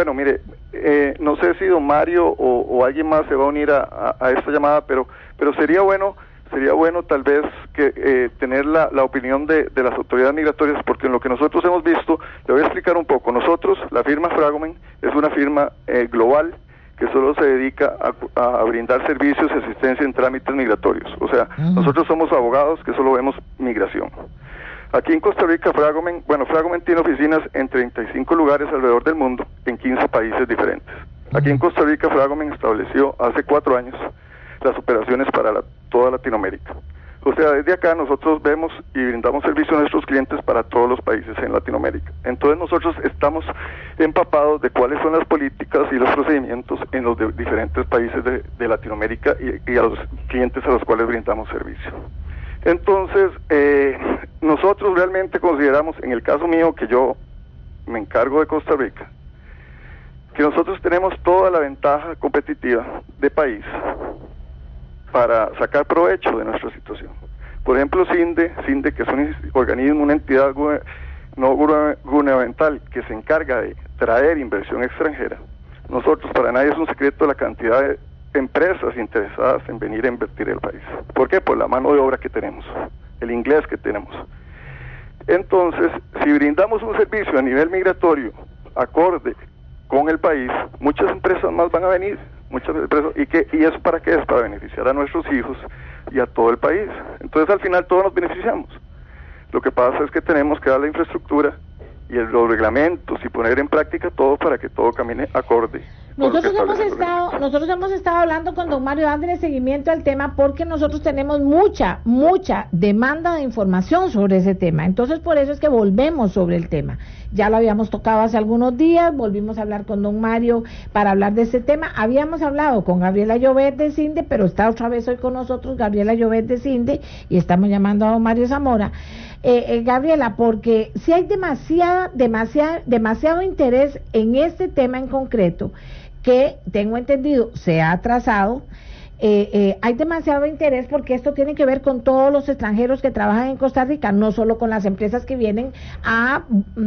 Bueno, mire, no sé si don Mario o alguien más se va a unir a esta llamada, pero sería bueno tal vez que tener la opinión de las autoridades migratorias, porque en lo que nosotros hemos visto, le voy a explicar un poco. Nosotros, la firma Fragomen, es una firma global que solo se dedica a brindar servicios y asistencia en trámites migratorios. O sea, nosotros somos abogados que solo vemos migración. Aquí en Costa Rica, Fragomen tiene oficinas en 35 lugares alrededor del mundo, en 15 países diferentes. Aquí en Costa Rica, Fragomen estableció hace 4 años las operaciones para toda Latinoamérica. O sea, desde acá nosotros vemos y brindamos servicio a nuestros clientes para todos los países en Latinoamérica. Entonces nosotros estamos empapados de cuáles son las políticas y los procedimientos en los diferentes países de Latinoamérica y a los clientes a los cuales brindamos servicio. Entonces, nosotros realmente consideramos, en el caso mío, que yo me encargo de Costa Rica, que nosotros tenemos toda la ventaja competitiva de país para sacar provecho de nuestra situación. Por ejemplo, CINDE, que es un organismo, una entidad no gubernamental que se encarga de traer inversión extranjera. Nosotros, para nadie es un secreto la cantidad de empresas interesadas en venir a invertir en el país. ¿Por qué? Por la mano de obra que tenemos, el inglés que tenemos. Entonces, si brindamos un servicio a nivel migratorio acorde con el país, muchas empresas más van a venir, muchas empresas, ¿y eso para qué es? Para beneficiar a nuestros hijos y a todo el país. Entonces, al final todos nos beneficiamos. Lo que pasa es que tenemos que dar la infraestructura y los reglamentos y poner en práctica todo para que todo camine acorde. Nosotros hemos estado hablando con don Mario dándole seguimiento al tema porque nosotros tenemos mucha demanda de información sobre ese tema. Entonces por eso es que volvemos sobre el tema. Ya lo habíamos tocado hace algunos días, volvimos a hablar con don Mario para hablar de ese tema. Habíamos hablado con Gabriela Llobet de CINDE, pero está otra vez hoy con nosotros Gabriela Llobet de CINDE y estamos llamando a don Mario Zamora. Gabriela, porque si hay demasiado interés en este tema en concreto, que tengo entendido se ha atrasado, hay demasiado interés porque esto tiene que ver con todos los extranjeros que trabajan en Costa Rica, no solo con las empresas que vienen a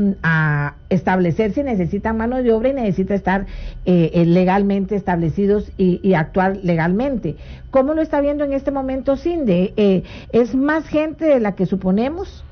establecerse y necesitan mano de obra y necesitan estar legalmente establecidos y actuar legalmente. ¿Cómo lo está viendo en este momento CINDE? ¿Es más gente de la que suponemos?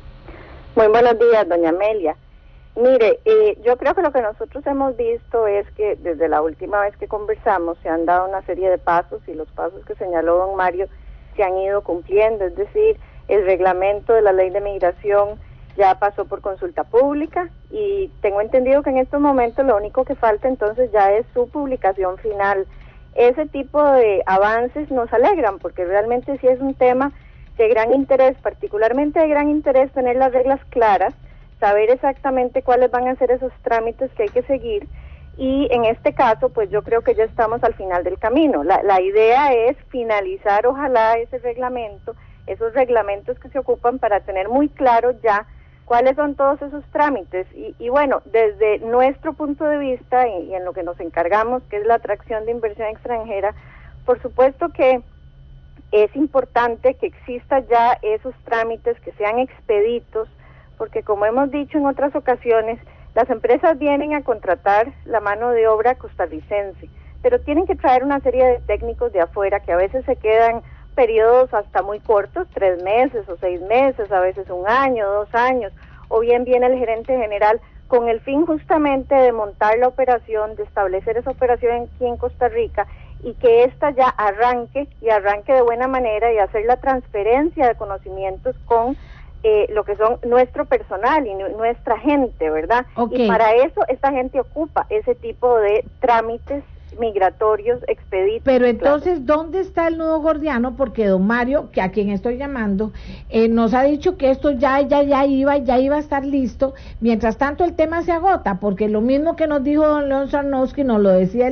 Muy buenos días, doña Amelia. Mire, yo creo que lo que nosotros hemos visto es que desde la última vez que conversamos se han dado una serie de pasos y los pasos que señaló don Mario se han ido cumpliendo, es decir, el reglamento de la ley de migración ya pasó por consulta pública y tengo entendido que en estos momentos lo único que falta entonces ya es su publicación final. Ese tipo de avances nos alegran porque realmente sí es un tema de gran interés, particularmente de gran interés tener las reglas claras, saber exactamente cuáles van a ser esos trámites que hay que seguir y en este caso pues yo creo que ya estamos al final del camino. La idea es finalizar ojalá ese reglamento, esos reglamentos que se ocupan para tener muy claro ya cuáles son todos esos trámites y bueno, desde nuestro punto de vista y en lo que nos encargamos, que es la atracción de inversión extranjera, por supuesto que es importante que exista ya esos trámites que sean expeditos, porque como hemos dicho en otras ocasiones, las empresas vienen a contratar la mano de obra costarricense, pero tienen que traer una serie de técnicos de afuera que a veces se quedan periodos hasta muy cortos, 3 meses o 6 meses, a veces 1 año, 2 años, o bien viene el gerente general con el fin justamente de montar la operación, de establecer esa operación aquí en Costa Rica y que ésta ya arranque de buena manera y hacer la transferencia de conocimientos con lo que son nuestro personal y nuestra gente, ¿verdad? Okay. Y para eso esta gente ocupa ese tipo de trámites migratorios expeditos. Pero entonces, ¿dónde está el nudo gordiano? Porque don Mario, que a quien estoy llamando, nos ha dicho que esto ya iba a estar listo. Mientras tanto, el tema se agota, porque lo mismo que nos dijo don León Sarnowski, nos lo decía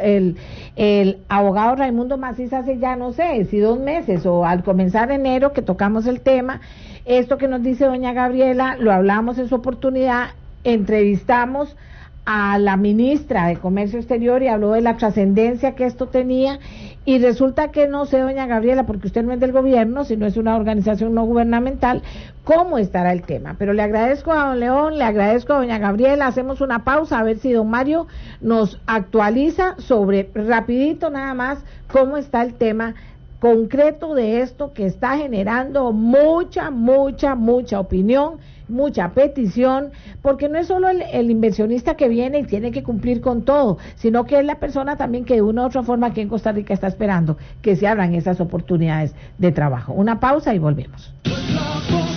el abogado Raimundo Macís hace ya, no sé, si 2 meses o al comenzar enero que tocamos el tema. Esto que nos dice doña Gabriela, lo hablamos en su oportunidad, entrevistamos a la ministra de Comercio Exterior y habló de la trascendencia que esto tenía, y resulta que no sé, doña Gabriela, porque usted no es del gobierno, sino es una organización no gubernamental, cómo estará el tema. Pero le agradezco a don León, le agradezco a doña Gabriela, hacemos una pausa a ver si don Mario nos actualiza sobre, rapidito nada más, cómo está el tema concreto de esto que está generando mucha opinión, mucha petición, porque no es solo el inversionista que viene y tiene que cumplir con todo, sino que es la persona también que de una u otra forma aquí en Costa Rica está esperando que se abran esas oportunidades de trabajo. Una pausa y volvemos.